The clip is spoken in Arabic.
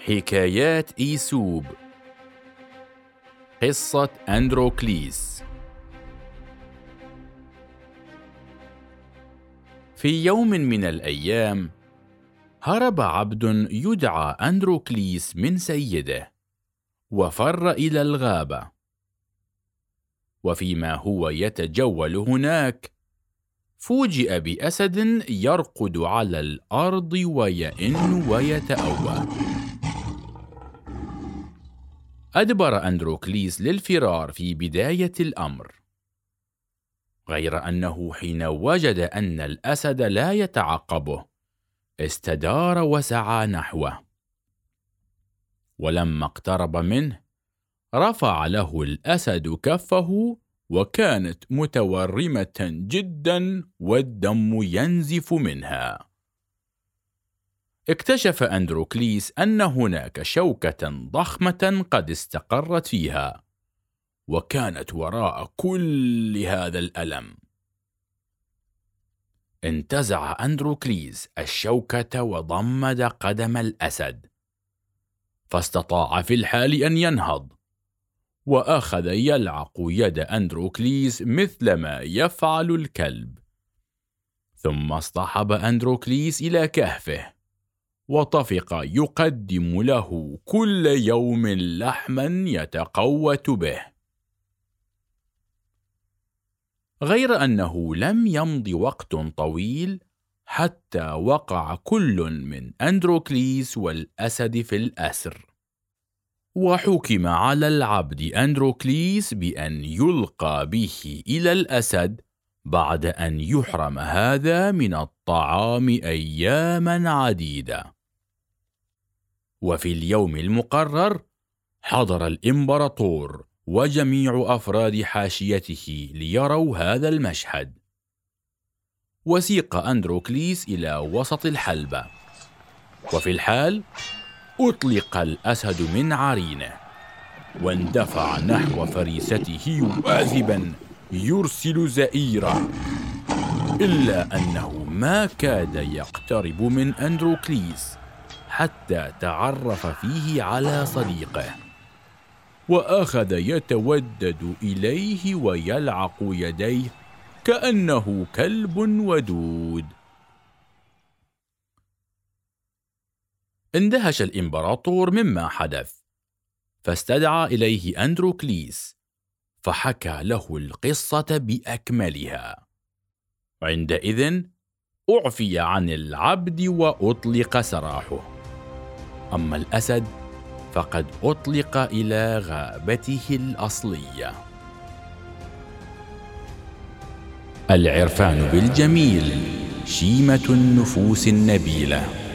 حكايات إيسوب. قصة أندروكليس. في يوم من الأيام هرب عبد يدعى أندروكليس من سيده وفر إلى الغابة، وفيما هو يتجول هناك فوجئ بأسد يرقد على الأرض ويئن ويتأوه. أدبر أندروكليس للفرار في بداية الأمر، غير أنه حين وجد أن الأسد لا يتعقبه استدار وسعى نحوه، ولما اقترب منه رفع له الأسد كفه وكانت متورمة جدا والدم ينزف منها. اكتشف أندروكليس أن هناك شوكة ضخمة قد استقرت فيها، وكانت وراء كل هذا الألم. انتزع أندروكليس الشوكة وضمد قدم الأسد، فاستطاع في الحال أن ينهض، وأخذ يلعق يد أندروكليس مثلما يفعل الكلب. ثم اصطحب أندروكليس إلى كهفه، وطفق يقدم له كل يوم لحما يتقوت به. غير أنه لم يمض وقت طويل حتى وقع كل من أندروكليس والأسد في الأسر، وحكم على العبد أندروكليس بأن يلقى به إلى الأسد بعد أن يحرم هذا من الطعام أياما عديدة. وفي اليوم المقرر حضر الإمبراطور وجميع أفراد حاشيته ليروا هذا المشهد. وسيق أندروكليس إلى وسط الحلبة، وفي الحال أطلق الأسد من عرينه واندفع نحو فريسته واثبا يرسل زئيرا، إلا أنه ما كاد يقترب من أندروكليس حتى تعرف فيه على صديقه، وأخذ يتودد إليه ويلعق يديه كأنه كلب ودود. اندهش الإمبراطور مما حدث، فاستدعى إليه أندروكليس فحكى له القصة بأكملها. عندئذ أعفي عن العبد وأطلق سراحه، أما الأسد فقد أطلق إلى غابته الأصلية. العرفان بالجميل شيمة النفوس النبيلة.